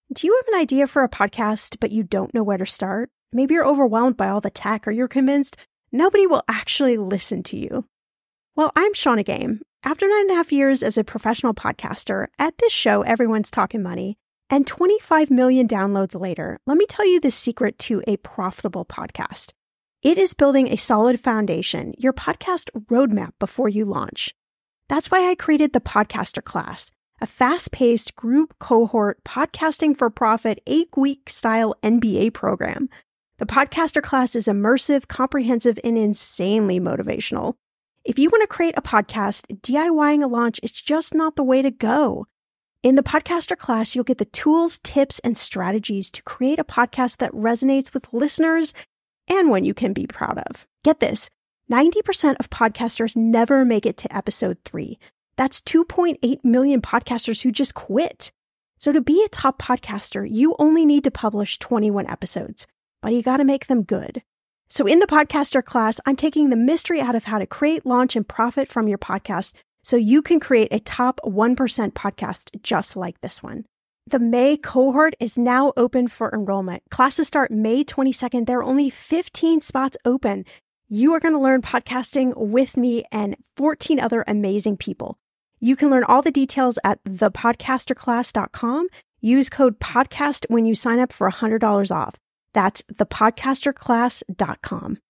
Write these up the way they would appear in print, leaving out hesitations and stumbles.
Do you have an idea for a podcast, but you don't know where to start? Maybe you're overwhelmed by all the tech, or you're convinced nobody will actually listen to you. Well, I'm Shannah Game. After 9.5 years as a professional podcaster, at this show, everyone's talking money, and 25 million downloads later, let me tell you the secret to a profitable podcast. It is building a solid foundation, your podcast roadmap before you launch. That's why I created the Podcaster Class, a fast-paced group cohort podcasting for profit 8-week style MBA program. The Podcaster Class is immersive, comprehensive, and insanely motivational. If you want to create a podcast, DIYing a launch is just not the way to go. In the Podcaster Class, you'll get the tools, tips, and strategies to create a podcast that resonates with listeners and one you can be proud of. Get this, 90% of podcasters never make it to episode 3. That's 2.8 million podcasters who just quit. So to be a top podcaster, you only need to publish 21 episodes, but you got to make them good. So in the Podcaster Class, I'm taking the mystery out of how to create, launch, and profit from your podcast so you can create a top 1% podcast just like this one. The May cohort is now open for enrollment. Classes start May 22nd. There are only 15 spots open. You are going to learn podcasting with me and 14 other amazing people. You can learn all the details at thepodcasterclass.com. Use code PODCAST when you sign up for $100 off. That's thepodcasterclass.com.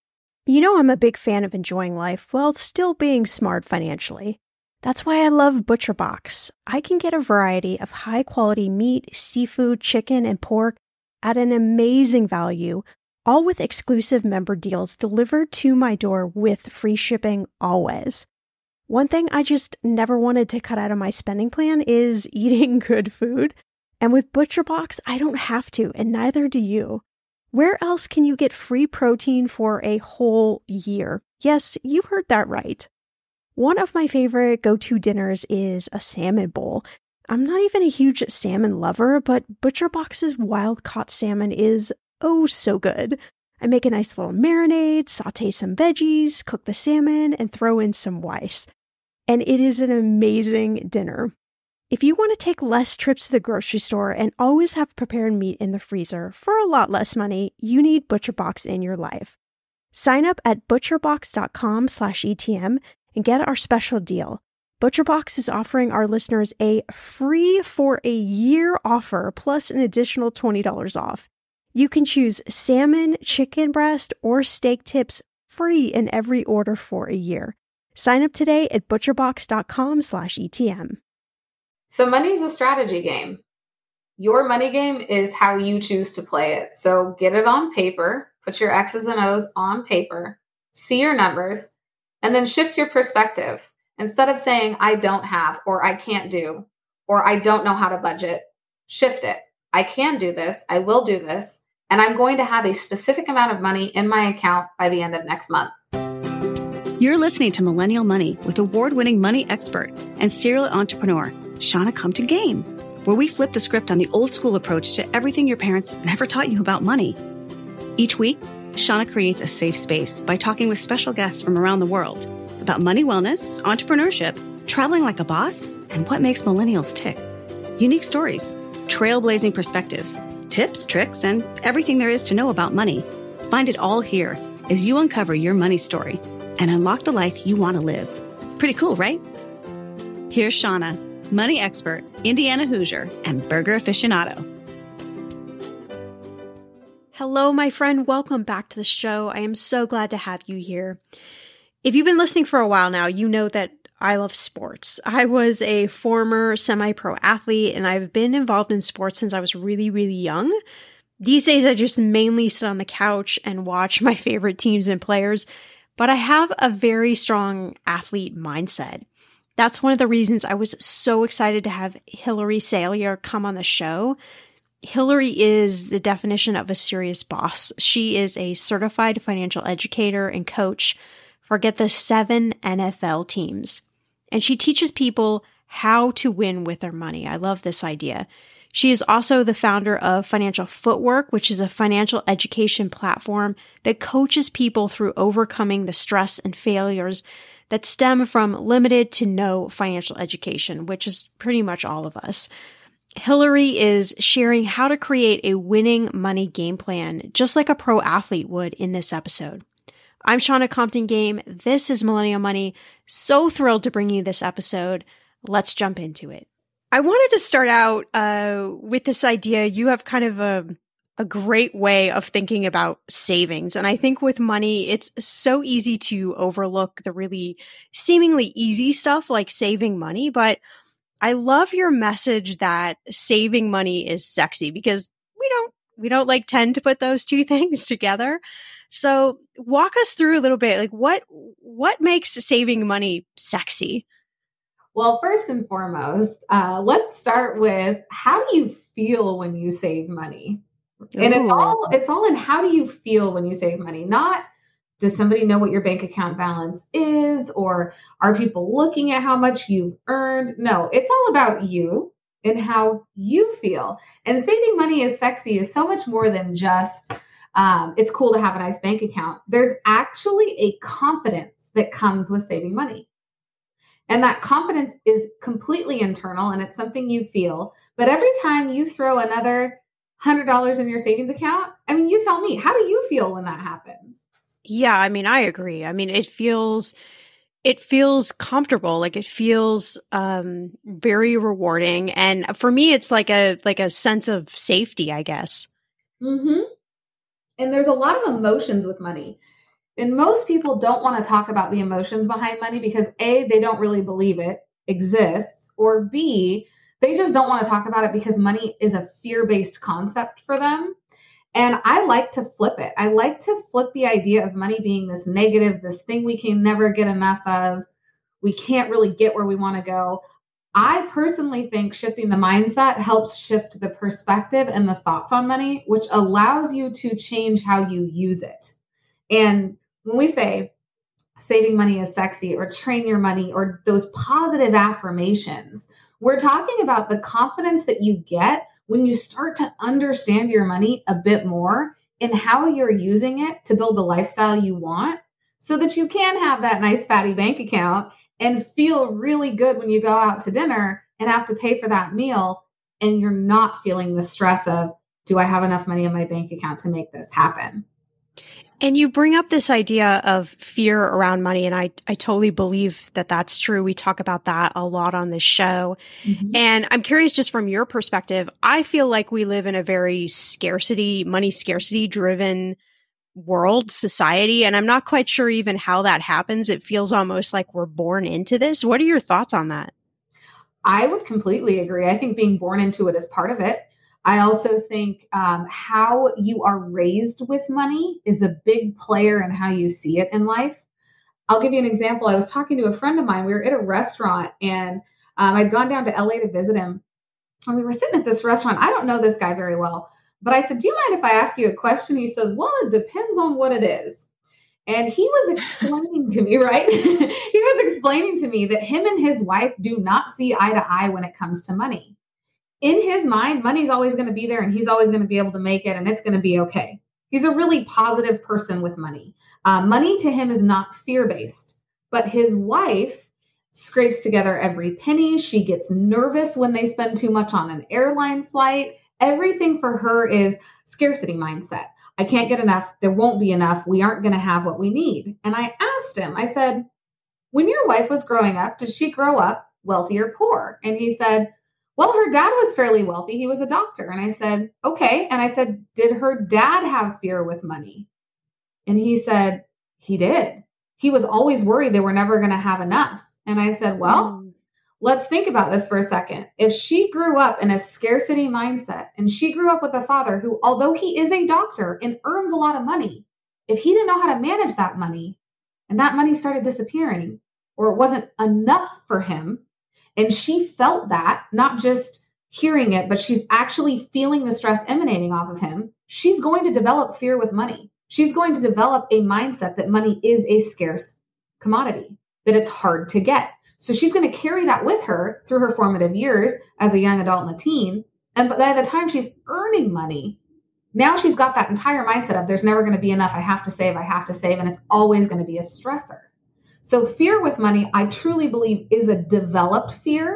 You know I'm a big fan of enjoying life while still being smart financially. That's why I love ButcherBox. I can get a variety of high-quality meat, seafood, chicken, and pork at an amazing value, all with exclusive member deals delivered to my door with free shipping always. One thing I just never wanted to cut out of my spending plan is eating good food. And with ButcherBox, I don't have to, and neither do you. Where else can you get free protein for a whole year? Yes, you heard that right. One of my favorite go-to dinners is a salmon bowl. I'm not even a huge salmon lover, but ButcherBox's wild-caught salmon is oh so good. I make a nice little marinade, saute some veggies, cook the salmon, and throw in some rice. And it is an amazing dinner. If you want to take less trips to the grocery store and always have prepared meat in the freezer for a lot less money, you need ButcherBox in your life. Sign up at butcherbox.com/ETM and get our special deal. ButcherBox is offering our listeners a free for a year offer plus an additional $20 off. You can choose salmon, chicken breast, or steak tips free in every order for a year. Sign up today at butcherbox.com/ETM. So money is a strategy game. Your money game is how you choose to play it. So get it on paper, put your X's and O's on paper, see your numbers, and then shift your perspective. Instead of saying, I don't have, or I can't do, or I don't know how to budget, shift it. I can do this, I will do this, and I'm going to have a specific amount of money in my account by the end of next month. You're listening to Millennial Money with award-winning money expert and serial entrepreneur, Shannah Compton Game, where we flip the script on the old school approach to everything your parents never taught you about money. Each week, Shannah creates a safe space by talking with special guests from around the world about money wellness, entrepreneurship, traveling like a boss, and what makes millennials tick. Unique stories, trailblazing perspectives, tips, tricks, and everything there is to know about money. Find it all here as you uncover your money story and unlock the life you want to live. Pretty cool, right? Here's Shannah, money expert, Indiana Hoosier, and burger aficionado. Hello, my friend. Welcome back to the show. I am so glad to have you here. If you've been listening for a while now, you know that I love sports. I was a former semi-pro athlete, and I've been involved in sports since I was really, really young. These days, I just mainly sit on the couch and watch my favorite teams and players, but I have a very strong athlete mindset. That's one of the reasons I was so excited to have Hilary Salier come on the show. Hilary is the definition of a serious boss. She is a certified financial educator and coach for, get the 7 NFL teams. And she teaches people how to win with their money. I love this idea. She is also the founder of Financial Footwork, which is a financial education platform that coaches people through overcoming the stress and failures that stem from limited to no financial education, which is pretty much all of us. Hillary is sharing how to create a winning money game plan, just like a pro athlete would in this episode. I'm Shauna Compton Game. This is Millennial Money. So thrilled to bring you this episode. Let's jump into it. I wanted to start out with this idea. You have kind of a great way of thinking about savings. And I think with money, it's so easy to overlook the really seemingly easy stuff like saving money. But I love your message that saving money is sexy, because we don't like tend to put those two things together. So walk us through a little bit, like what makes saving money sexy? Well, first and foremost, let's start with, how do you feel when you save money? And it's all in, how do you feel when you save money? Not, does somebody know what your bank account balance is, or are people looking at how much you've earned? No, it's all about you and how you feel. And saving money is sexy is so much more than just, it's cool to have a nice bank account. There's actually a confidence that comes with saving money. And that confidence is completely internal, and it's something you feel. But every time you throw another $100 in your savings account, I mean, you tell me, how do you feel when that happens? Yeah, I mean, I agree. I mean, it feels comfortable. Like, it feels very rewarding. And for me, it's like a sense of safety, I guess. Mm-hmm. And there's a lot of emotions with money. And most people don't want to talk about the emotions behind money because A, they don't really believe it exists, or B, they just don't want to talk about it because money is a fear-based concept for them. And I like to flip it. I like to flip the idea of money being this negative, this thing we can never get enough of. We can't really get where we want to go. I personally think shifting the mindset helps shift the perspective and the thoughts on money, which allows you to change how you use it. And when we say saving money is sexy, or train your money, or those positive affirmations, we're talking about the confidence that you get when you start to understand your money a bit more and how you're using it to build the lifestyle you want, so that you can have that nice fatty bank account and feel really good when you go out to dinner and have to pay for that meal, and you're not feeling the stress of, do I have enough money in my bank account to make this happen? And you bring up this idea of fear around money, and I totally believe that that's true. We talk about that a lot on this show. Mm-hmm. And I'm curious, just from your perspective, I feel like we live in a very money scarcity driven world, society, and I'm not quite sure even how that happens. It feels almost like we're born into this. What are your thoughts on that? I would completely agree. I think being born into it is part of it. I also think how you are raised with money is a big player in how you see it in life. I'll give you an example. I was talking to a friend of mine. We were at a restaurant, and I'd gone down to LA to visit him. And we were sitting at this restaurant. I don't know this guy very well, but I said, do you mind if I ask you a question? He says, well, it depends on what it is. And he was explaining to me, right? He was explaining to me that him and his wife do not see eye to eye when it comes to money. In his mind, money's always going to be there, and he's always going to be able to make it, and it's going to be okay. He's a really positive person with money. Money to him is not fear-based, but his wife scrapes together every penny. She gets nervous when they spend too much on an airline flight. Everything for her is scarcity mindset. I can't get enough. There won't be enough. We aren't going to have what we need. And I asked him, I said, when your wife was growing up, did she grow up wealthy or poor? And he said, well, her dad was fairly wealthy. He was a doctor. And I said, okay. And I said, did her dad have fear with money? And he said, he did. He was always worried they were never going to have enough. And I said, well, let's think about this for a second. If she grew up in a scarcity mindset, and she grew up with a father who, although he is a doctor and earns a lot of money, if he didn't know how to manage that money, and that money started disappearing, or it wasn't enough for him, and she felt that, not just hearing it, but she's actually feeling the stress emanating off of him, she's going to develop fear with money. She's going to develop a mindset that money is a scarce commodity, that it's hard to get. So she's going to carry that with her through her formative years as a young adult and a teen. And by the time she's earning money, now she's got that entire mindset of, there's never going to be enough. I have to save, and it's always going to be a stressor. So fear with money, I truly believe, is a developed fear.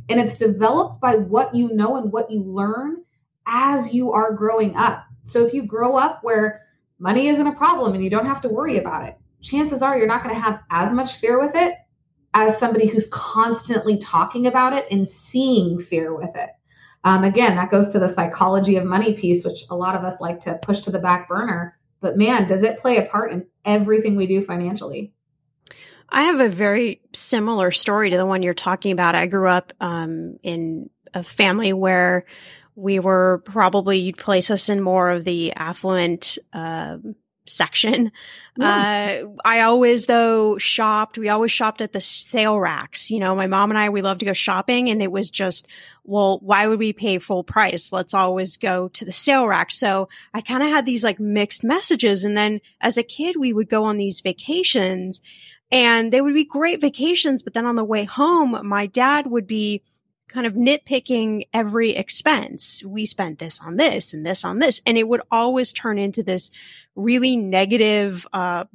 And it's developed by what you know and what you learn as you are growing up. So if you grow up where money isn't a problem and you don't have to worry about it, chances are you're not going to have as much fear with it as somebody who's constantly talking about it and seeing fear with it. Again, that goes to the psychology of money piece, which a lot of us like to push to the back burner. But man, does it play a part in everything we do financially? I have a very similar story to the one you're talking about. I grew up in a family where we were probably, you'd place us in more of the affluent section. Yeah. I always, though, shopped. We always shopped at the sale racks. You know, my mom and I, we love to go shopping, and it was just, well, why would we pay full price? Let's always go to the sale rack. So I kind of had these like mixed messages. And then as a kid, we would go on these vacations, and they would be great vacations. But then on the way home, my dad would be kind of nitpicking every expense. We spent this on this and this on this. And it would always turn into this really negative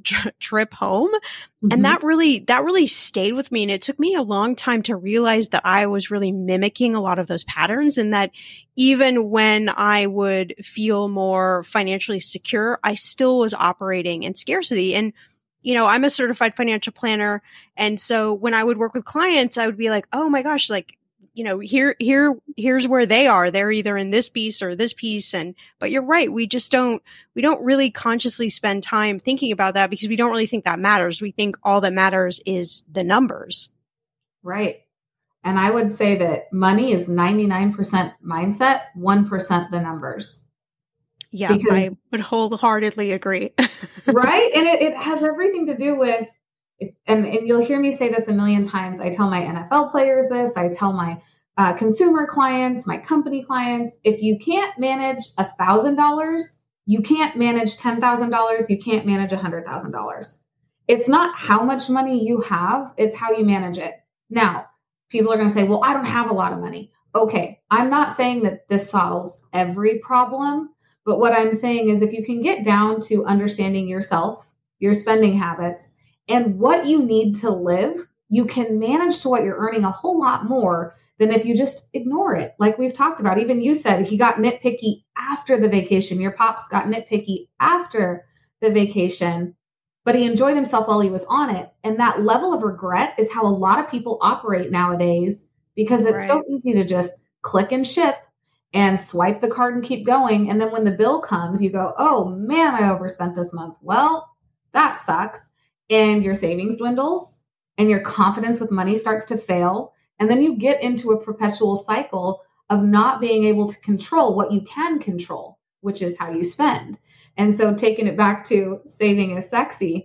trip home. Mm-hmm. And that really stayed with me. And it took me a long time to realize that I was really mimicking a lot of those patterns, and that even when I would feel more financially secure, I still was operating in scarcity. And you know, I'm a certified financial planner. And so when I would work with clients, I would be like, oh my gosh, like, you know, here's where they are. They're either in this piece or this piece. But you're right. We don't really consciously spend time thinking about that because we don't really think that matters. We think all that matters is the numbers. Right. And I would say that money is 99% mindset, 1% the numbers. Yeah, because, I would wholeheartedly agree. Right. And it has everything to do with, and you'll hear me say this a million times. I tell my NFL players this. I tell my consumer clients, my company clients, if you can't manage $1,000, you can't manage $10,000. You can't manage $100,000. It's not how much money you have. It's how you manage it. Now, people are going to say, well, I don't have a lot of money. Okay. I'm not saying that this solves every problem. But what I'm saying is if you can get down to understanding yourself, your spending habits, and what you need to live, you can manage to what you're earning a whole lot more than if you just ignore it. Like we've talked about, even you said he got nitpicky after the vacation. Your pops got nitpicky after the vacation, but he enjoyed himself while he was on it. And that level of regret is how a lot of people operate nowadays, because it's so easy to just click and ship and swipe the card and keep going. And then when the bill comes, you go, oh man, I overspent this month. Well, that sucks. And your savings dwindles and your confidence with money starts to fail. And then you get into a perpetual cycle of not being able to control what you can control, which is how you spend. And so taking it back to saving is sexy,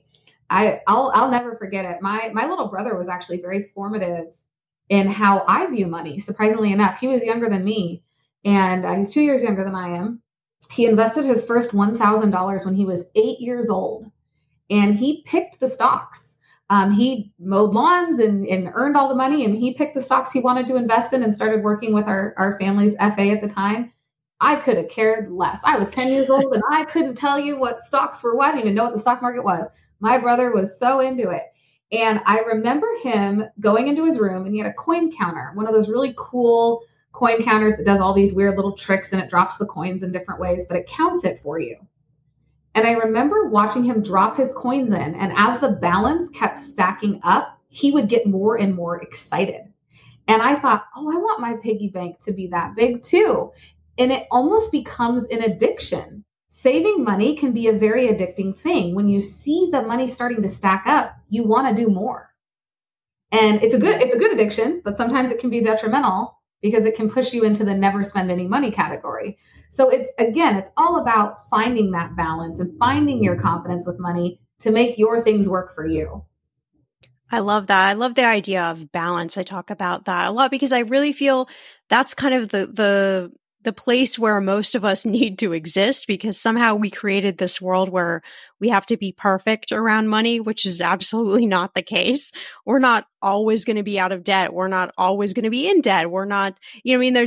I'll never forget it. My little brother was actually very formative in how I view money. Surprisingly enough, he was younger than me. And he's 2 years younger than I am. He invested his first $1,000 when he was 8 years old, and he picked the stocks. He mowed lawns and earned all the money, and he picked the stocks he wanted to invest in and started working with our family's FA at the time. I could have cared less. I was 10 years old, and I couldn't tell you what stocks were what. I didn't even know what the stock market was. My brother was so into it. And I remember him going into his room, and he had a coin counter, one of those really cool coin counters that does all these weird little tricks, and it drops the coins in different ways, but it counts it for you. And I remember watching him drop his coins in, and as the balance kept stacking up, he would get more and more excited. And I thought, oh, I want my piggy bank to be that big too. And it almost becomes an addiction. Saving money can be a very addicting thing. When you see the money starting to stack up, you want to do more. And it's a good addiction, but sometimes it can be detrimental, because it can push you into the never spend any money category. So it's all about finding that balance and finding your confidence with money to make your things work for you. I love that. I love the idea of balance. I talk about that a lot because I really feel that's kind of the place where most of us need to exist, because somehow we created this world where we have to be perfect around money, which is absolutely not the case. We're not always going to be out of debt. We're not always going to be in debt. We're not, I mean,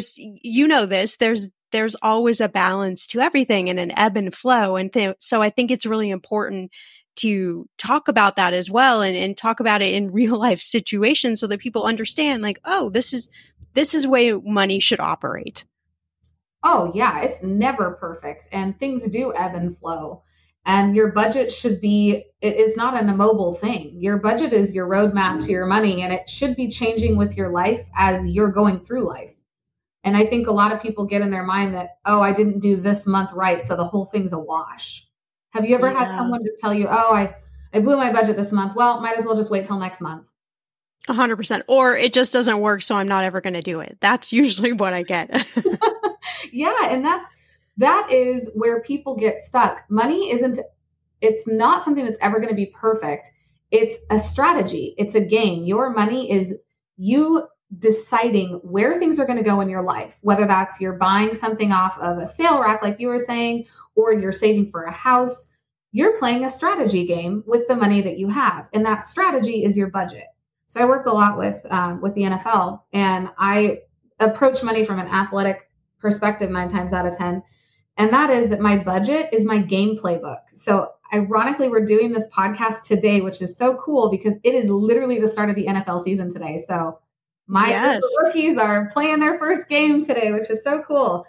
there's always a balance to everything and an ebb and flow. And so I think it's really important to talk about that as well, and talk about it in real life situations so that people understand, like, oh, this is this is the way money should operate. Oh, yeah, it's never perfect, and things do ebb and flow. And your budget should be, it is not an immobile thing. Your budget is your roadmap to your money, and it should be changing with your life as you're going through life. And I think a lot of people get in their mind that, oh, I didn't do this month right, so the whole thing's a wash. Have you ever had someone just tell you, oh, I blew my budget this month? Well, might as well just wait till next month. 100%. Or it just doesn't work, so I'm not ever going to do it. That's usually what I get. Yeah, and that is where people get stuck. Money it's not something that's ever going to be perfect. It's a strategy. It's a game. Your money is you deciding where things are going to go in your life, whether that's you're buying something off of a sale rack, like you were saying, or you're saving for a house. You're playing a strategy game with the money that you have. And that strategy is your budget. So I work a lot with the NFL, and I approach money from an athletic perspective 9 times out of 10. And that is that my budget is my game playbook. So ironically, we're doing this podcast today, which is so cool because it is literally the start of the NFL season today. So my rookies are playing their first game today, which is so cool.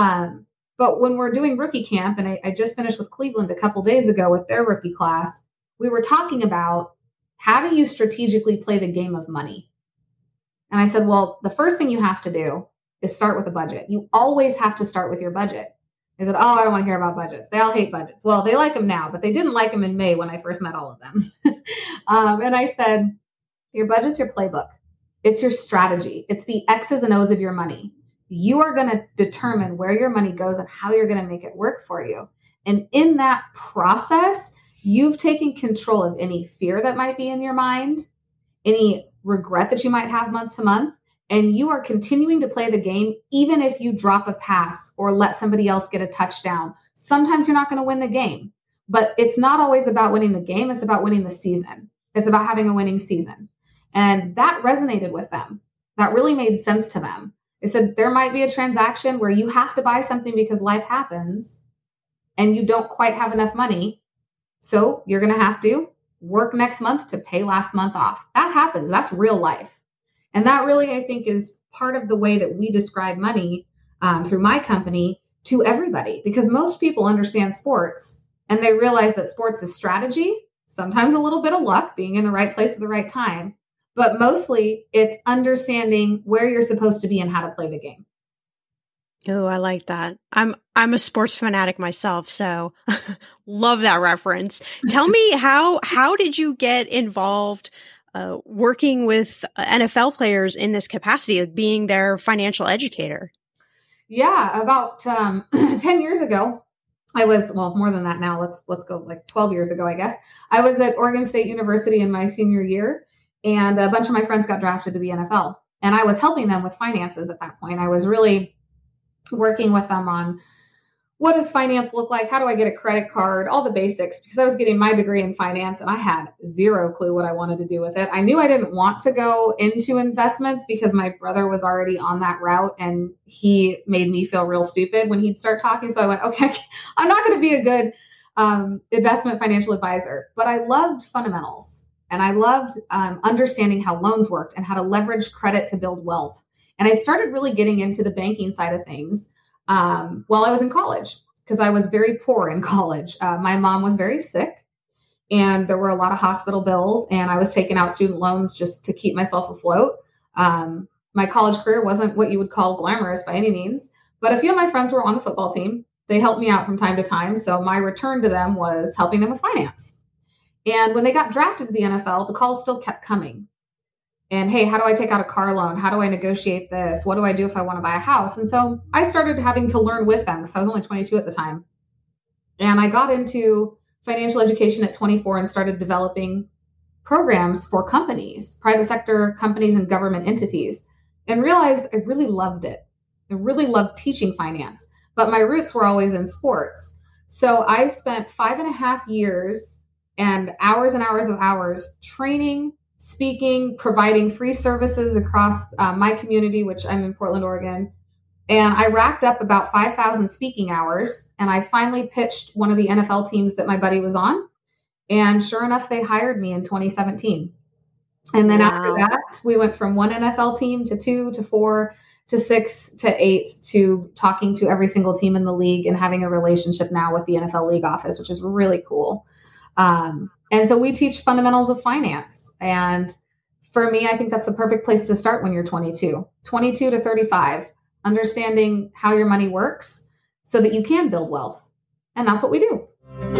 But when we're doing rookie camp, and I just finished with Cleveland a couple days ago with their rookie class, we were talking about how do you strategically play the game of money? And I said, well, the first thing you have to do is start with a budget. You always have to start with your budget. They said, oh, I don't want to hear about budgets. They all hate budgets. Well, they like them now, but they didn't like them in May when I first met all of them. And I said, your budget's your playbook. It's your strategy. It's the X's and O's of your money. You are going to determine where your money goes and how you're going to make it work for you. And in that process, you've taken control of any fear that might be in your mind, any regret that you might have month to month, and you are continuing to play the game, even if you drop a pass or let somebody else get a touchdown. Sometimes you're not going to win the game, but it's not always about winning the game. It's about winning the season. It's about having a winning season. And that resonated with them. That really made sense to them. They said there might be a transaction where you have to buy something because life happens and you don't quite have enough money. So you're going to have to work next month to pay last month off. That happens. That's real life. And that really, I think, is part of the way that we describe money through my company to everybody, because most people understand sports and they realize that sports is strategy, sometimes a little bit of luck, being in the right place at the right time, but mostly it's understanding where you're supposed to be and how to play the game. Oh, I like that. I'm a sports fanatic myself, so love that reference. Tell me, how did you get involved working with NFL players in this capacity, of being their financial educator? Yeah, about 10 years ago, I was, well, more than that now. Let's go like 12 years ago, I guess. I was at Oregon State University in my senior year, and a bunch of my friends got drafted to the NFL. And I was helping them with finances at that point. I was really working with them on what does finance look like? How do I get a credit card? All the basics, because I was getting my degree in finance and I had zero clue what I wanted to do with it. I knew I didn't want to go into investments because my brother was already on that route and he made me feel real stupid when he'd start talking. So I went, okay, I'm not going to be a good investment financial advisor, but I loved fundamentals and I loved understanding how loans worked and how to leverage credit to build wealth. And I started really getting into the banking side of things while I was in college, because I was very poor in college. My mom was very sick and there were a lot of hospital bills and I was taking out student loans just to keep myself afloat. My college career wasn't what you would call glamorous by any means, but a few of my friends were on the football team. They helped me out from time to time. So my return to them was helping them with finance. And when they got drafted to the NFL, the calls still kept coming. And hey, how do I take out a car loan? How do I negotiate this? What do I do if I want to buy a house? And so I started having to learn with them because I was only 22 at the time. And I got into financial education at 24 and started developing programs for companies, private sector companies and government entities, and realized I really loved it. I really loved teaching finance, but my roots were always in sports. So I spent 5.5 years and hours of hours training, speaking, providing free services across my community, which I'm in Portland, Oregon. And I racked up about 5,000 speaking hours. And I finally pitched one of the NFL teams that my buddy was on. And sure enough, they hired me in 2017. And then after that, we went from one NFL team to 2 to 4 to 6 to 8 to talking to every single team in the league and having a relationship now with the NFL League Office, which is really cool. And so we teach fundamentals of finance. And for me, I think that's the perfect place to start when you're 22 to 35, understanding how your money works so that you can build wealth. And that's what we do.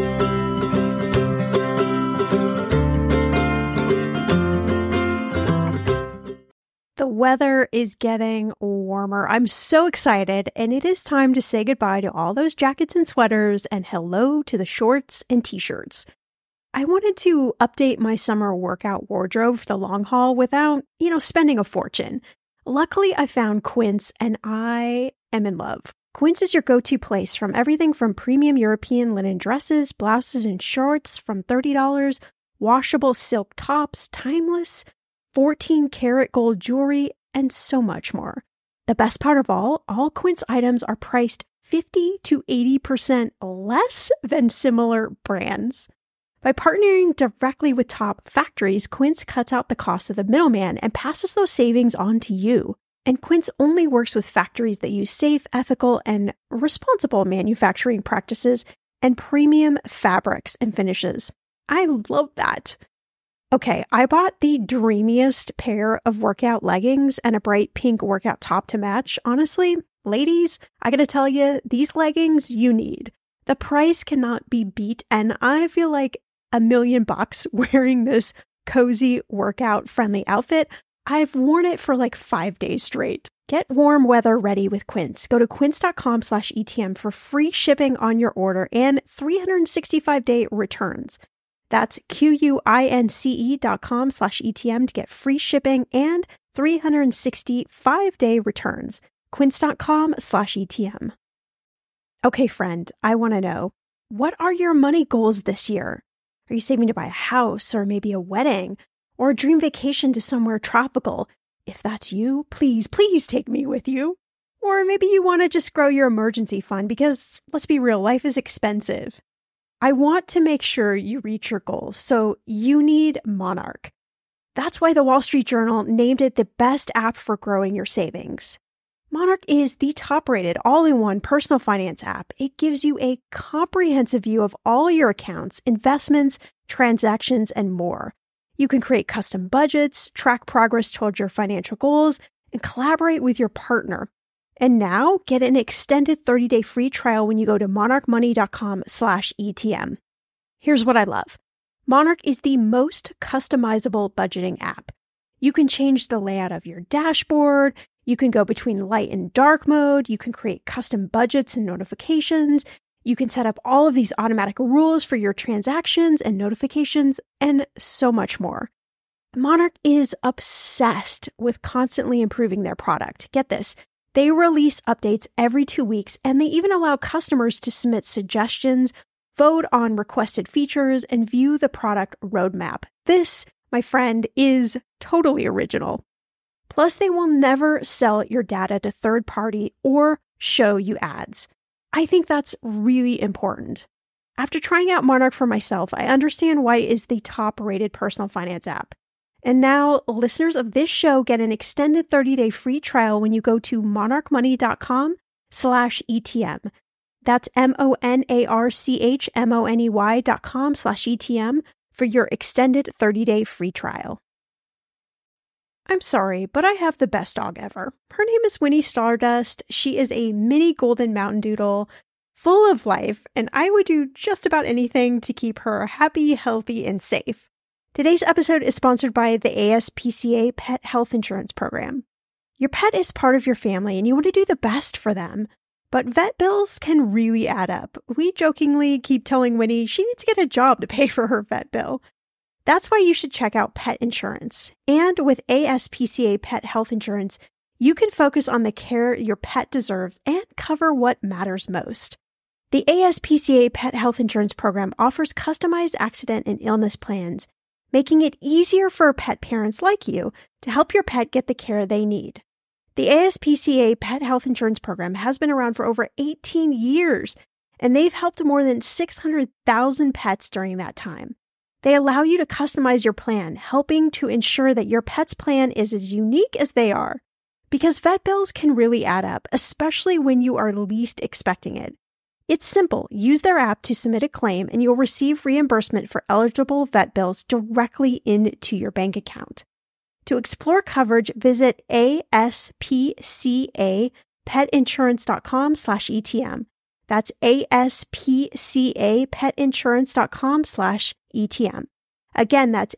The weather is getting warmer. I'm so excited, and it is time to say goodbye to all those jackets and sweaters and hello to the shorts and t-shirts. I wanted to update my summer workout wardrobe for the long haul without, spending a fortune. Luckily, I found Quince, and I am in love. Quince is your go-to place from everything from premium European linen dresses, blouses, and shorts from $30, washable silk tops, timeless 14-karat gold jewelry, and so much more. The best part of all Quince items are priced 50 to 80% less than similar brands. By partnering directly with top factories, Quince cuts out the cost of the middleman and passes those savings on to you. And Quince only works with factories that use safe, ethical, and responsible manufacturing practices and premium fabrics and finishes. I love that. Okay, I bought the dreamiest pair of workout leggings and a bright pink workout top to match. Honestly, ladies, I gotta tell you, these leggings you need. The price cannot be beat, and I feel like $1 million wearing this cozy workout-friendly outfit. I've worn it for like 5 days straight. Get warm weather ready with Quince. Go to quince.com/ETM for free shipping on your order and 365-day returns. That's QUINCE.com/ETM to get free shipping and 365-day returns. Quince.com/ETM. Okay, friend, I want to know, what are your money goals this year? Are you saving to buy a house or maybe a wedding or a dream vacation to somewhere tropical? If that's you, please take me with you. Or maybe you want to just grow your emergency fund because, let's be real, life is expensive. I want to make sure you reach your goals, so you need Monarch. That's why the Wall Street Journal named it the best app for growing your savings. Monarch is the top-rated all-in-one personal finance app. It gives you a comprehensive view of all your accounts, investments, transactions, and more. You can create custom budgets, track progress towards your financial goals, and collaborate with your partner. And now, get an extended 30-day free trial when you go to monarchmoney.com/ETM. Here's what I love. Monarch is the most customizable budgeting app. You can change the layout of your dashboard. You can go between light and dark mode. You can create custom budgets and notifications. You can set up all of these automatic rules for your transactions and notifications, and so much more. Monarch is obsessed with constantly improving their product. Get this. They release updates every 2 weeks, and they even allow customers to submit suggestions, vote on requested features, and view the product roadmap. This, my friend, is totally original. Plus, they will never sell your data to third party or show you ads. I think that's really important. After trying out Monarch for myself, I understand why it is the top-rated personal finance app. And now, listeners of this show get an extended 30-day free trial when you go to monarchmoney.com/ETM. That's monarchmoney.com/ETM for your extended 30-day free trial. I'm sorry, but I have the best dog ever. Her name is Winnie Stardust. She is a mini golden mountain doodle, full of life, and I would do just about anything to keep her happy, healthy, and safe. Today's episode is sponsored by the ASPCA Pet Health Insurance Program. Your pet is part of your family and you want to do the best for them, but vet bills can really add up. We jokingly keep telling Winnie she needs to get a job to pay for her vet bill. That's why you should check out pet insurance. And with ASPCA Pet Health Insurance, you can focus on the care your pet deserves and cover what matters most. The ASPCA Pet Health Insurance Program offers customized accident and illness plans, making it easier for pet parents like you to help your pet get the care they need. The ASPCA Pet Health Insurance Program has been around for over 18 years, and they've helped more than 600,000 pets during that time. They allow you to customize your plan, helping to ensure that your pet's plan is as unique as they are. Because vet bills can really add up, especially when you are least expecting it. It's simple. Use their app to submit a claim and you'll receive reimbursement for eligible vet bills directly into your bank account. To explore coverage, visit aspcapetinsurance.com/ETM. That's aspcapetinsurance.com/ETM. Again, that's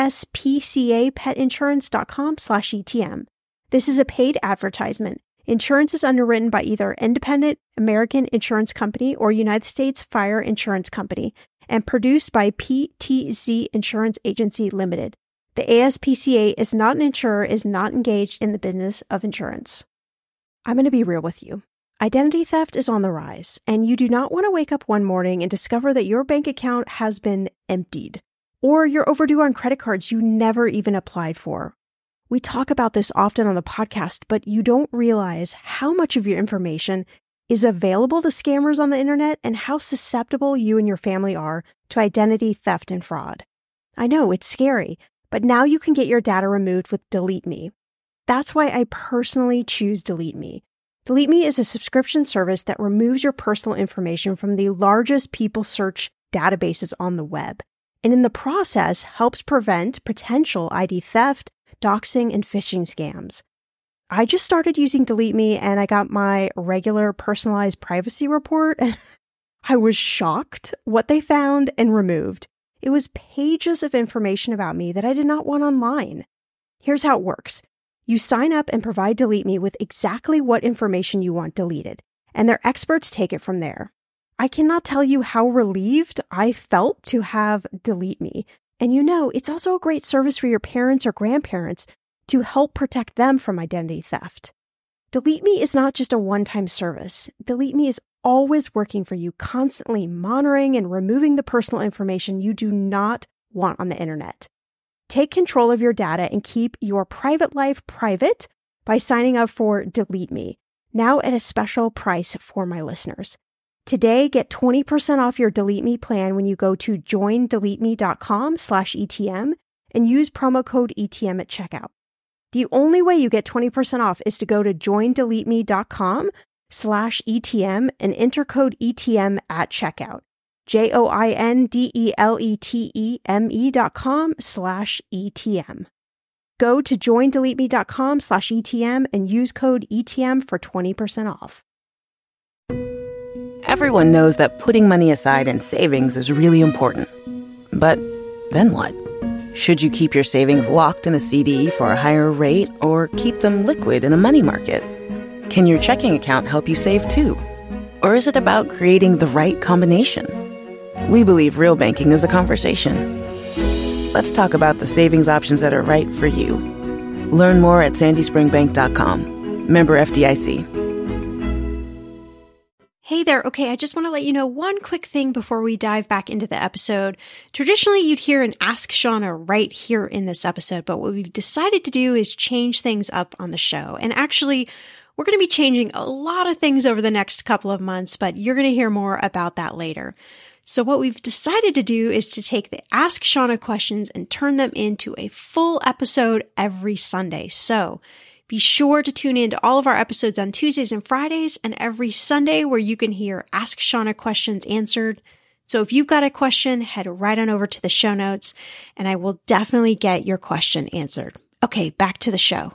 aspcapetinsurance.com/ETM. This is a paid advertisement. Insurance is underwritten by either Independent American Insurance Company or United States Fire Insurance Company and produced by PTZ Insurance Agency Limited. The ASPCA is not an insurer, is not engaged in the business of insurance. I'm going to be real with you. Identity theft is on the rise, and you do not want to wake up one morning and discover that your bank account has been emptied, or you're overdue on credit cards you never even applied for. We talk about this often on the podcast, but you don't realize how much of your information is available to scammers on the internet and how susceptible you and your family are to identity theft and fraud. I know it's scary, but now you can get your data removed with Delete Me. That's why I personally choose Delete Me. Delete Me is a subscription service that removes your personal information from the largest people search databases on the web, and in the process helps prevent potential ID theft, doxing, and phishing scams. I just started using Delete Me and I got my regular personalized privacy report and I was shocked what they found and removed. It was pages of information about me that I did not want online. Here's how it works. You sign up and provide Delete Me with exactly what information you want deleted, and their experts take it from there. I cannot tell you how relieved I felt to have Delete Me. And it's also a great service for your parents or grandparents to help protect them from identity theft. Delete Me is not just a one-time service. Delete Me is always working for you, constantly monitoring and removing the personal information you do not want on the internet. Take control of your data and keep your private life private by signing up for Delete Me, now at a special price for my listeners. Today, get 20% off your Delete Me plan when you go to joindeleteme.com/ETM and use promo code ETM at checkout. The only way you get 20% off is to go to joindeleteme.com/ETM and enter code ETM at checkout. joindeleteme.com/ETM. Go to joindeleteme.com/ETM and use code ETM for 20% off. Everyone knows that putting money aside in savings is really important. But then what? Should you keep your savings locked in a CD for a higher rate or keep them liquid in a money market? Can your checking account help you save too? Or is it about creating the right combination? We believe real banking is a conversation. Let's talk about the savings options that are right for you. Learn more at sandyspringbank.com. Member FDIC. Hey there. Okay, I just want to let you know one quick thing before we dive back into the episode. Traditionally, you'd hear an Ask Shawna right here in this episode, but what we've decided to do is change things up on the show. And actually, we're going to be changing a lot of things over the next couple of months, but you're going to hear more about that later. So what we've decided to do is to take the Ask Shawna questions and turn them into a full episode every Sunday. So be sure to tune in to all of our episodes on Tuesdays and Fridays and every Sunday where you can hear Ask Shawna questions answered. So if you've got a question, head right on over to the show notes and I will definitely get your question answered. Okay, back to the show.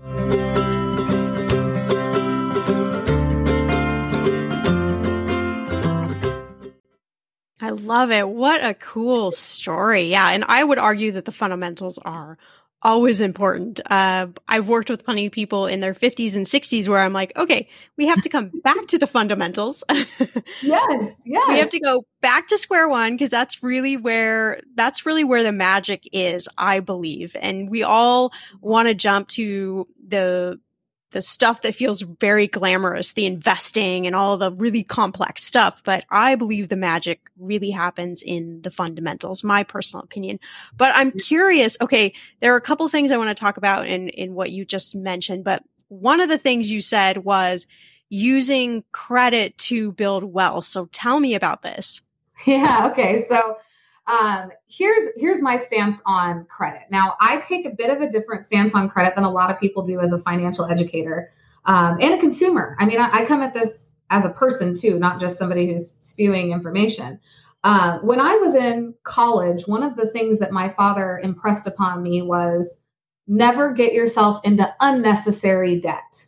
I love it. What a cool story. Yeah. And I would argue that the fundamentals are always important. I've worked with plenty of people in their 50s and 60s where I'm like, okay, we have to come back to the fundamentals. Yes. We have to go back to square one because that's really where the magic is, I believe. And we all want to jump to the stuff that feels very glamorous, the investing and all the really complex stuff. But I believe the magic really happens in the fundamentals, my personal opinion. But I'm curious, okay, there are a couple things I want to talk about in what you just mentioned. But one of the things you said was using credit to build wealth. So tell me about this. Yeah. Okay. So Here's my stance on credit. Now, I take a bit of a different stance on credit than a lot of people do as a financial educator and a consumer. I mean, I come at this as a person too, not just somebody who's spewing information. When I was in college, one of the things that my father impressed upon me was never get yourself into unnecessary debt.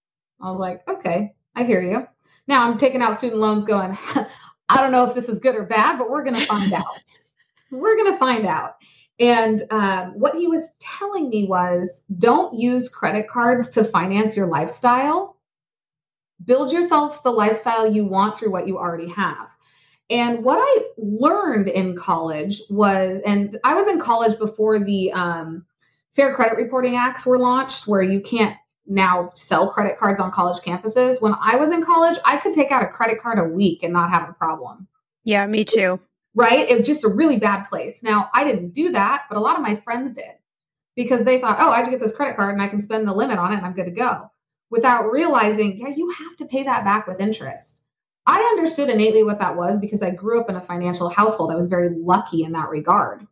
I was like, okay, I hear you. Now I'm taking out student loans going, I don't know if this is good or bad, but we're going to find out. We're going to find out. And what he was telling me was, don't use credit cards to finance your lifestyle. Build yourself the lifestyle you want through what you already have. And what I learned in college was, and I was in college before the Fair Credit Reporting Acts were launched, where you can't now sell credit cards on college campuses. When I was in college, I could take out a credit card a week and not have a problem. Yeah, me too. Right? It was just a really bad place. Now, I didn't do that, but a lot of my friends did because they thought, oh, I just get this credit card and I can spend the limit on it and I'm good to go, without realizing, yeah, you have to pay that back with interest. I understood innately what that was because I grew up in a financial household. I was very lucky in that regard.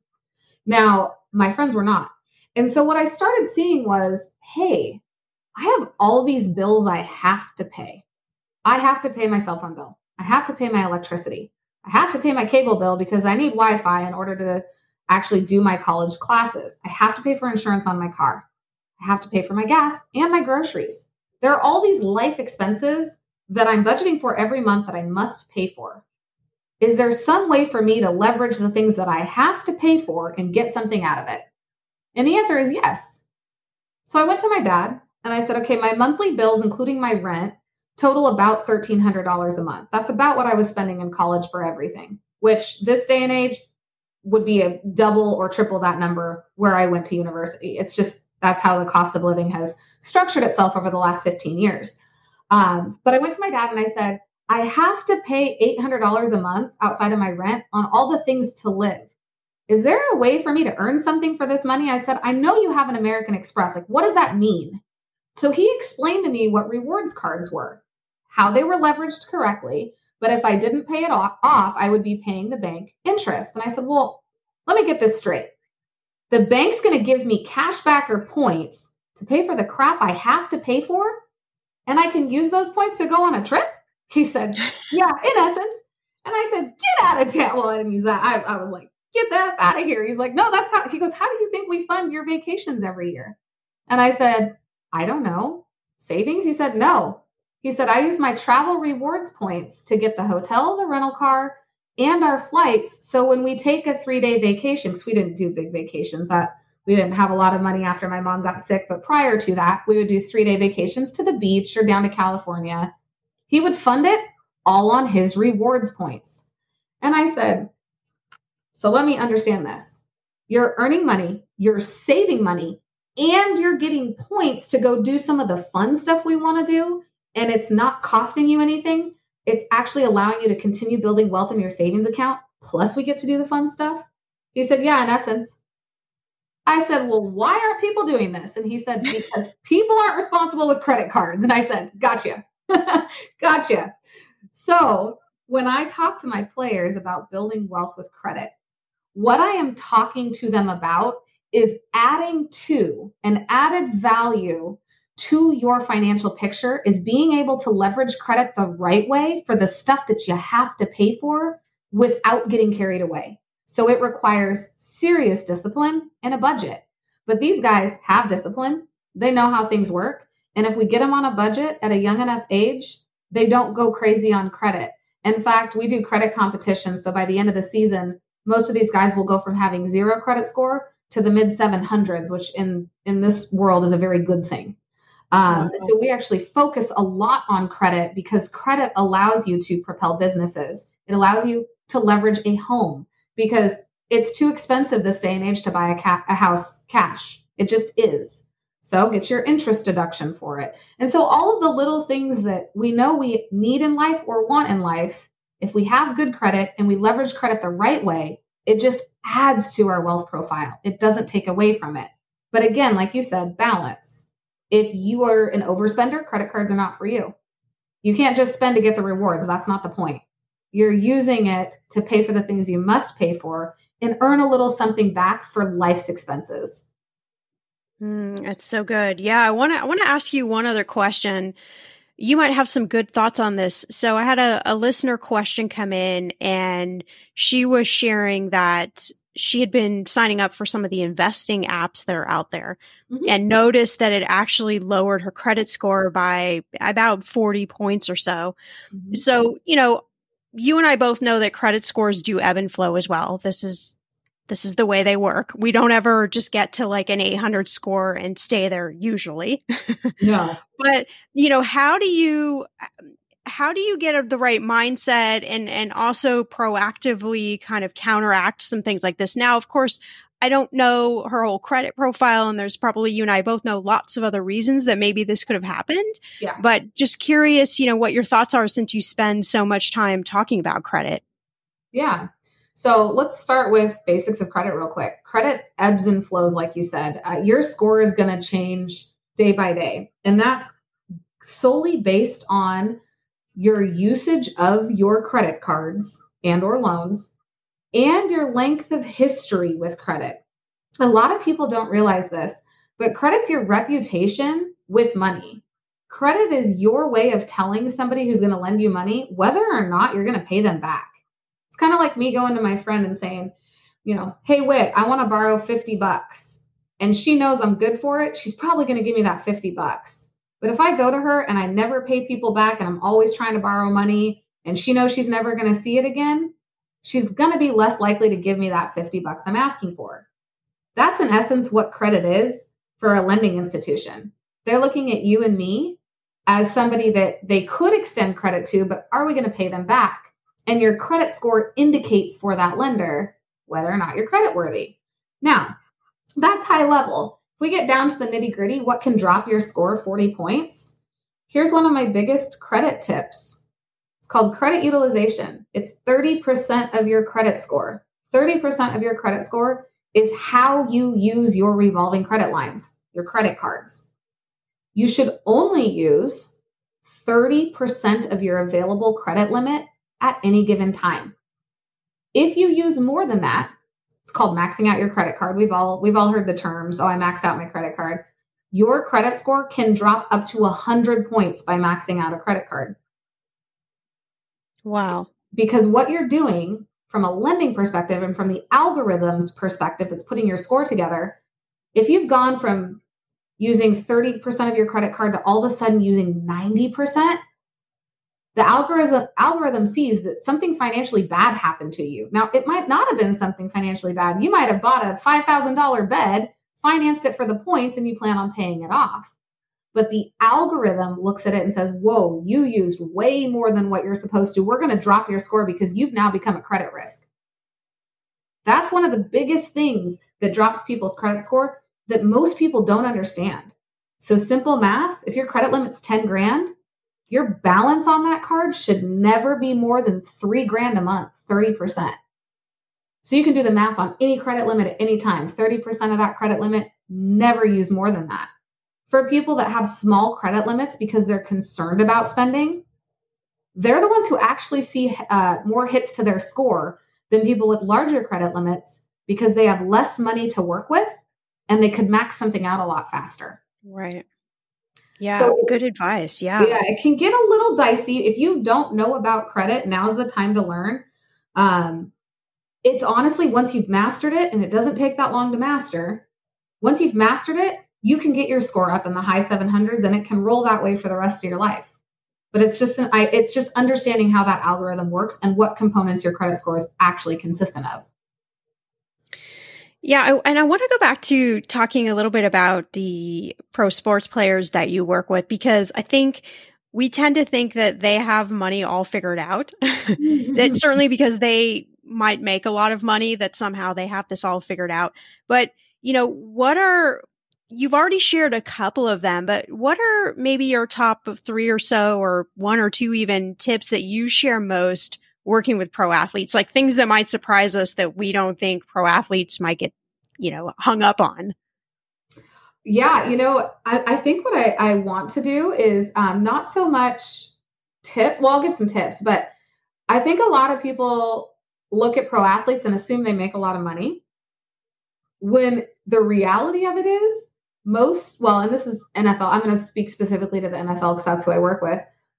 Now, my friends were not. And so what I started seeing was, hey, I have all these bills I have to pay. I have to pay my cell phone bill. I have to pay my electricity. I have to pay my cable bill because I need Wi-Fi in order to actually do my college classes. I have to pay for insurance on my car. I have to pay for my gas and my groceries. There are all these life expenses that I'm budgeting for every month that I must pay for. Is there some way for me to leverage the things that I have to pay for and get something out of it? And the answer is yes. So I went to my dad and I said, okay, my monthly bills, including my rent, total about $1,300 a month. That's about what I was spending in college for everything, which this day and age would be a double or triple that number where I went to university. It's just, that's how the cost of living has structured itself over the last 15 years. But I went to my dad and I said, I have to pay $800 a month outside of my rent on all the things to live. Is there a way for me to earn something for this money? I said, I know you have an American Express. Like, what does that mean? So he explained to me what rewards cards were, how they were leveraged correctly. But if I didn't pay it off, I would be paying the bank interest. And I said, well, let me get this straight. The bank's going to give me cash back or points to pay for the crap I have to pay for, and I can use those points to go on a trip? He said, yeah, in essence. And I said, get out of town. Well, I didn't use that. I was like, get that out of here. He's like, no, that's how. He goes, how do you think we fund your vacations every year? And I said, I don't know. Savings? He said, no. He said, I use my travel rewards points to get the hotel, the rental car, and our flights. So when we take a 3-day vacation, because we didn't do big vacations, we didn't have a lot of money after my mom got sick. But prior to that, we would do 3-day vacations to the beach or down to California. He would fund it all on his rewards points. And I said, so let me understand this. You're earning money, you're saving money, and you're getting points to go do some of the fun stuff we want to do. And it's not costing you anything. It's actually allowing you to continue building wealth in your savings account. Plus we get to do the fun stuff. He said, yeah, in essence. I said, well, why aren't people doing this? And he said, because people aren't responsible with credit cards. And I said, gotcha. Gotcha. So when I talk to my players about building wealth with credit, what I am talking to them about is adding to an added value to your financial picture is being able to leverage credit the right way for the stuff that you have to pay for without getting carried away. So it requires serious discipline and a budget. But these guys have discipline. They know how things work. And if we get them on a budget at a young enough age, they don't go crazy on credit. In fact, we do credit competitions. So by the end of the season, most of these guys will go from having 0 credit score to the mid 700s, which in this world is a very good thing. And so we actually focus a lot on credit because credit allows you to propel businesses. It allows you to leverage a home because it's too expensive this day and age to buy a house cash. It just is. So get your interest deduction for it. And so all of the little things that we know we need in life or want in life, if we have good credit and we leverage credit the right way, it just adds to our wealth profile. It doesn't take away from it. But again, like you said, balance. If you are an overspender, credit cards are not for you. You can't just spend to get the rewards. That's not the point. You're using it to pay for the things you must pay for and earn a little something back for life's expenses. That's so good. Yeah, I want to ask you one other question. You might have some good thoughts on this. So I had a listener question come in, and she was sharing that she had been signing up for some of the investing apps that are out there and noticed that it actually lowered her credit score by about 40 points or so. So, you and I both know that credit scores do ebb and flow as well. This is the way they work. We don't ever just get to like an 800 score and stay there usually. No. But, how do you get the right mindset and also proactively kind of counteract some things like this? Now, of course, I don't know her whole credit profile, and there's probably, you and I both know lots of other reasons that maybe this could have happened. Yeah. But just curious, what your thoughts are since you spend so much time talking about credit. Yeah. So let's start with basics of credit real quick. Credit ebbs and flows, like you said. Your score is going to change day by day. And that's solely based on your usage of your credit cards and or loans and your length of history with credit. A lot of people don't realize this, but credit's your reputation with money. Credit is your way of telling somebody who's going to lend you money whether or not you're going to pay them back. It's kind of like me going to my friend and saying, hey, Whit, I want to borrow $50. And she knows I'm good for it. She's probably going to give me that $50. But if I go to her and I never pay people back and I'm always trying to borrow money and she knows she's never going to see it again, she's going to be less likely to give me that $50 I'm asking for. That's in essence what credit is for a lending institution. They're looking at you and me as somebody that they could extend credit to, but are we going to pay them back? And your credit score indicates for that lender whether or not you're creditworthy. Now, that's high level. If we get down to the nitty gritty, what can drop your score 40 points? Here's one of my biggest credit tips. It's called credit utilization. It's 30% of your credit score. 30% of your credit score is how you use your revolving credit lines, your credit cards. You should only use 30% of your available credit limit at any given time. If you use more than that, it's called maxing out your credit card. We've all heard the terms, I maxed out my credit card. Your credit score can drop up to 100 points by maxing out a credit card. Wow. Because what you're doing from a lending perspective and from the algorithm's perspective that's putting your score together, if you've gone from using 30% of your credit card to all of a sudden using 90%, the algorithm sees that something financially bad happened to you. Now, it might not have been something financially bad. You might have bought a $5,000 bed, financed it for the points, and you plan on paying it off. But the algorithm looks at it and says, whoa, you used way more than what you're supposed to. We're going to drop your score because you've now become a credit risk. That's one of the biggest things that drops people's credit score that most people don't understand. So simple math, if your credit limit's 10 grand, your balance on that card should never be more than $3,000 a month, 30%. So you can do the math on any credit limit at any time. 30% of that credit limit, never use more than that. For people that have small credit limits because they're concerned about spending, they're the ones who actually see more hits to their score than people with larger credit limits because they have less money to work with and they could max something out a lot faster. Right. Yeah, so, good advice. Yeah, it can get a little dicey. If you don't know about credit, now's the time to learn. It's honestly, once you've mastered it, and it doesn't take that long to master, once you've mastered it, you can get your score up in the high 700s and it can roll that way for the rest of your life. But it's just understanding how that algorithm works and what components your credit score is actually consistent of. Yeah, and I want to go back to talking a little bit about the pro sports players that you work with, because I think we tend to think that they have money all figured out. That certainly because they might make a lot of money, that somehow they have this all figured out. But, you've already shared a couple of them, but what are maybe your top of 3 or so, or 1 or 2 even, tips that you share most working with pro athletes, like things that might surprise us that we don't think pro athletes might get, hung up on? Yeah. I think what I want to do is not so much I'll give some tips, but I think a lot of people look at pro athletes and assume they make a lot of money, when the reality of it is and this is NFL, I'm going to speak specifically to the NFL because that's who I work with.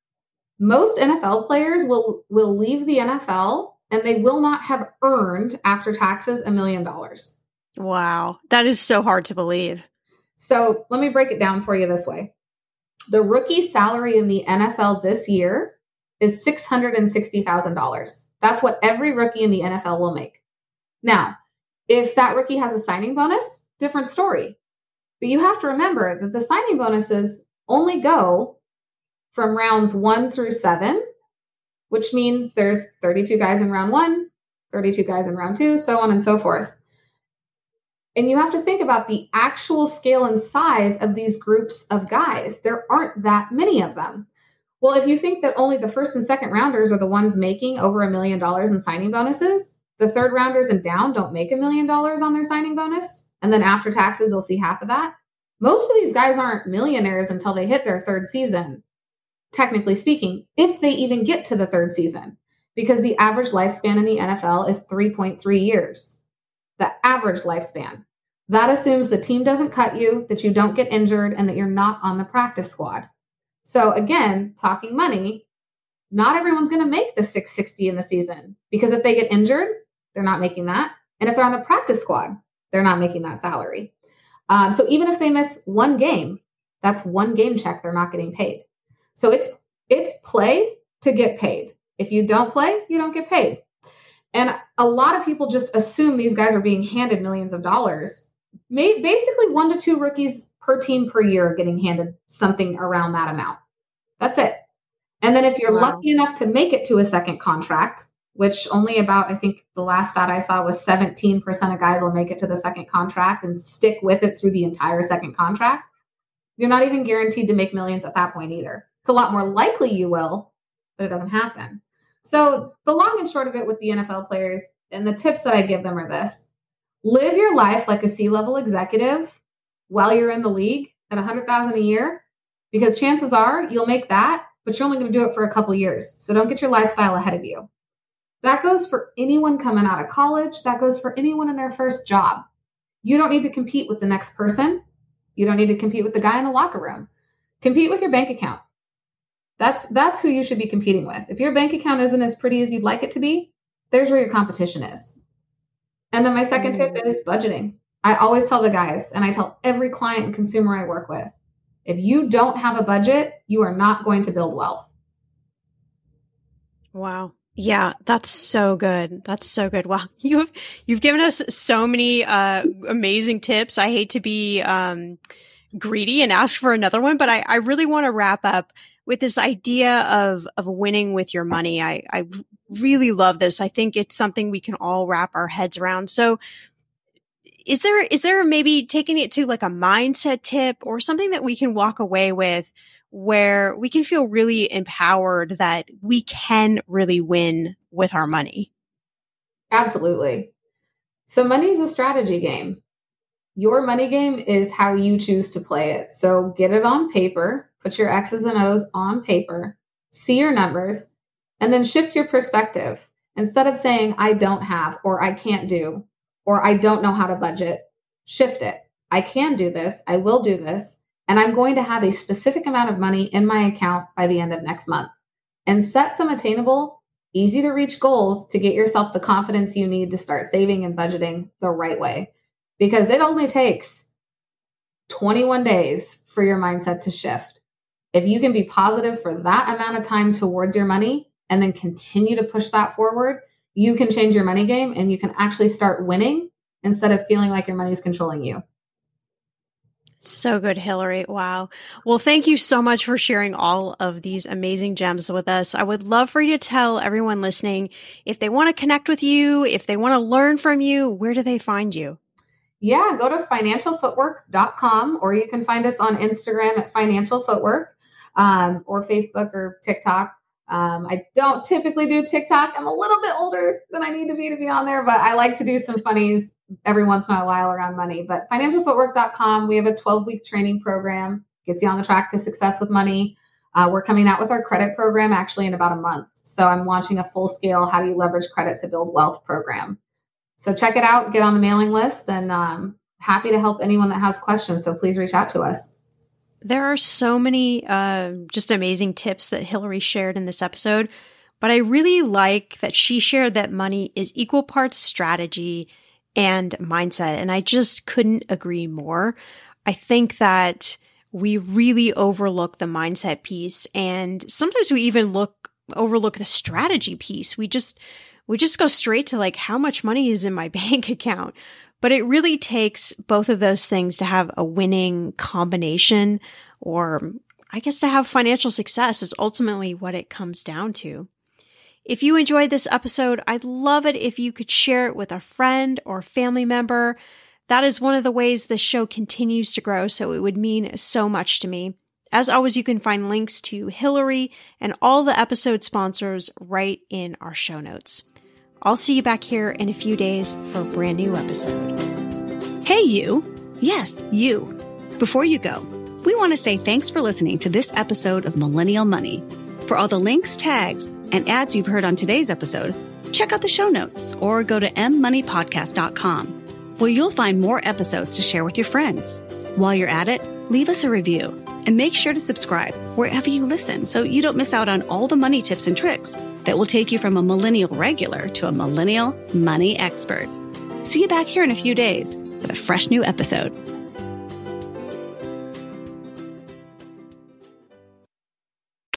Most NFL players will leave the NFL and they will not have earned after taxes $1 million. Wow. That is so hard to believe. So let me break it down for you this way. The rookie salary in the NFL this year is $660,000. That's what every rookie in the NFL will make. Now, if that rookie has a signing bonus, different story. But you have to remember that the signing bonuses only go from rounds 1 through 7, which means there's 32 guys in round 1, 32 guys in round 2, so on and so forth. And you have to think about the actual scale and size of these groups of guys. There aren't that many of them. Well, if you think that only the first and second rounders are the ones making over $1 million in signing bonuses, the third rounders and down don't make $1 million on their signing bonus. And then after taxes, they'll see half of that. Most of these guys aren't millionaires until they hit their third season, technically speaking, if they even get to the third season, because the average lifespan in the NFL is 3.3 years. The average lifespan. That assumes the team doesn't cut you, that you don't get injured, and that you're not on the practice squad. So again, talking money, not everyone's going to make the 660 in the season, because if they get injured, they're not making that. And if they're on the practice squad, they're not making that salary. So even if they miss one game, that's one game check they're not getting paid. So it's play to get paid. If you don't play, you don't get paid. And a lot of people just assume these guys are being handed millions of dollars. Basically 1 to 2 rookies per team per year are getting handed something around that amount. That's it. And then if you're lucky enough to make it to a second contract, which only about, I think the last stat I saw was 17% of guys will make it to the second contract and stick with it through the entire second contract. You're not even guaranteed to make millions at that point either. It's a lot more likely you will, but it doesn't happen. So the long and short of it with the NFL players and the tips that I give them are this: live your life like a C-level executive while you're in the league at $100,000 a year, because chances are you'll make that, but you're only going to do it for a couple years. So don't get your lifestyle ahead of you. That goes for anyone coming out of college. That goes for anyone in their first job. You don't need to compete with the next person. You don't need to compete with the guy in the locker room. Compete with your bank account. That's who you should be competing with. If your bank account isn't as pretty as you'd like it to be, there's where your competition is. And then my second tip is budgeting. I always tell the guys, and I tell every client and consumer I work with, if you don't have a budget, you are not going to build wealth. Wow. Yeah, that's so good. That's so good. Wow. You've given us so many amazing tips. I hate to be greedy and ask for another one, but I really want to wrap up with this idea of winning with your money. I really love this. I think it's something we can all wrap our heads around. So is there maybe taking it to like a mindset tip or something that we can walk away with where we can feel really empowered that we can really win with our money? Absolutely. So money is a strategy game. Your money game is how you choose to play it. So get it on paper, put your X's and O's on paper, see your numbers, and then shift your perspective. Instead of saying, I don't have, or I can't do, or I don't know how to budget, shift it. I can do this. I will do this. And I'm going to have a specific amount of money in my account by the end of next month. And set some attainable, easy to reach goals to get yourself the confidence you need to start saving and budgeting the right way. Because it only takes 21 days for your mindset to shift. If you can be positive for that amount of time towards your money and then continue to push that forward, you can change your money game and you can actually start winning instead of feeling like your money is controlling you. So good, Hillary. Wow. Well, thank you so much for sharing all of these amazing gems with us. I would love for you to tell everyone listening, if they want to connect with you, if they want to learn from you, where do they find you? Yeah, go to financialfootwork.com, or you can find us on Instagram at Financial Footwork, or Facebook or TikTok. I don't typically do TikTok. I'm a little bit older than I need to be on there, but I like to do some funnies every once in a while around money. But financialfootwork.com, we have a 12-week training program, gets you on the track to success with money. We're coming out with our credit program actually in about a month. So I'm launching a full scale how do you leverage credit to build wealth program. So check it out, get on the mailing list, and happy to help anyone that has questions. So please reach out to us. There are so many just amazing tips that Hillary shared in this episode, but I really like that she shared that money is equal parts strategy and mindset. And I just couldn't agree more. I think that we really overlook the mindset piece, and sometimes we even overlook the strategy piece. We just go straight to like, how much money is in my bank account? But it really takes both of those things to have a winning combination, or I guess to have financial success is ultimately what it comes down to. If you enjoyed this episode, I'd love it if you could share it with a friend or family member. That is one of the ways this show continues to grow, so it would mean so much to me. As always, you can find links to Hillary and all the episode sponsors right in our show notes. I'll see you back here in a few days for a brand new episode. Hey, you. Yes, you. Before you go, we want to say thanks for listening to this episode of Millennial Money. For all the links, tags, and ads you've heard on today's episode, check out the show notes or go to mmoneypodcast.com, where you'll find more episodes to share with your friends. While you're at it, leave us a review and make sure to subscribe wherever you listen so you don't miss out on all the money tips and tricks that will take you from a millennial regular to a millennial money expert. See you back here in a few days with a fresh new episode.